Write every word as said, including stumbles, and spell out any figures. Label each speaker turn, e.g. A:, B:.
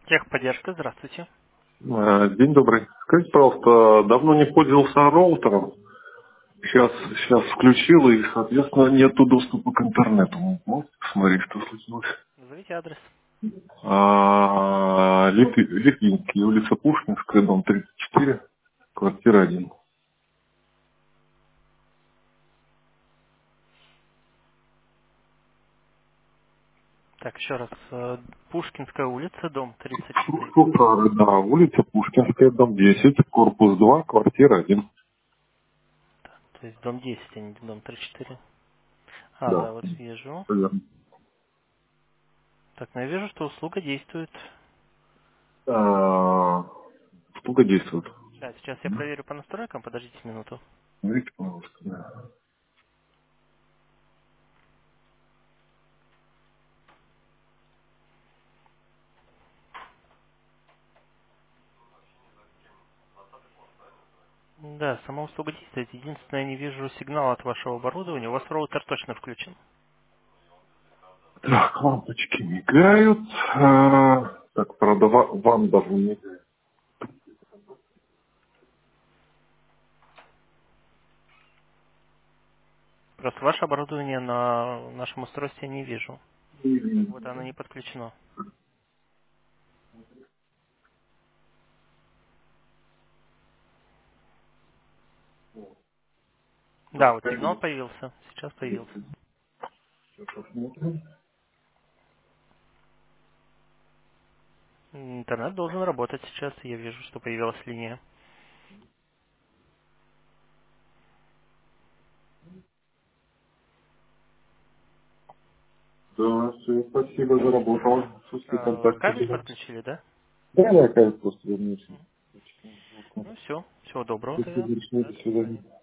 A: Техподдержка, здравствуйте.
B: Э, День добрый. Скажите, пожалуйста, давно не пользовался роутером. Сейчас, сейчас включил, и, соответственно, нету доступа к интернету. Можете посмотреть, что случилось?
A: Назовите адрес.
B: А, Лит- Литвинский, улица Пушкинская, дом тридцать четыре, квартира один.
A: Так, еще раз. э, Пушкинская улица, дом тридцать четыре.
B: Шухары, да, улица Пушкинская, дом десять, корпус два, квартира один.
A: То есть дом десять, а не дом тридцать четыре. А,
B: Да.
A: да, вот вижу.
B: Верно.
A: Так, ну я вижу, что услуга действует.
B: А, Сколько действует?
A: Сейчас, сейчас я проверю по настройкам, подождите минуту.
B: Смотрите, пожалуйста. Да.
A: Да, сама услуга действует. Единственное, я не вижу сигнала от вашего оборудования. У вас роутер точно включен.
B: Так, лампочки мигают. А, так, правда, ва- вам даже не мигает.
A: Просто ваше оборудование на нашем устройстве я не вижу. Как будто оно не подключено. Да,
B: Так,
A: вот
B: пять
A: сигнал
B: минут.
A: появился. Сейчас появился.
B: Сейчас посмотрим.
A: Интернет должен работать сейчас. Я вижу, что появилась линия.
B: Да, все, спасибо, заработал. Чувствую
A: Э,
B: контакты
A: Кабель
B: были.
A: подключили, да?
B: Да, да, кажется, просто вернулся.
A: Ну все. Всего доброго тогда.
B: Спасибо,
A: Да,
B: до
A: до свидания.
B: свидания.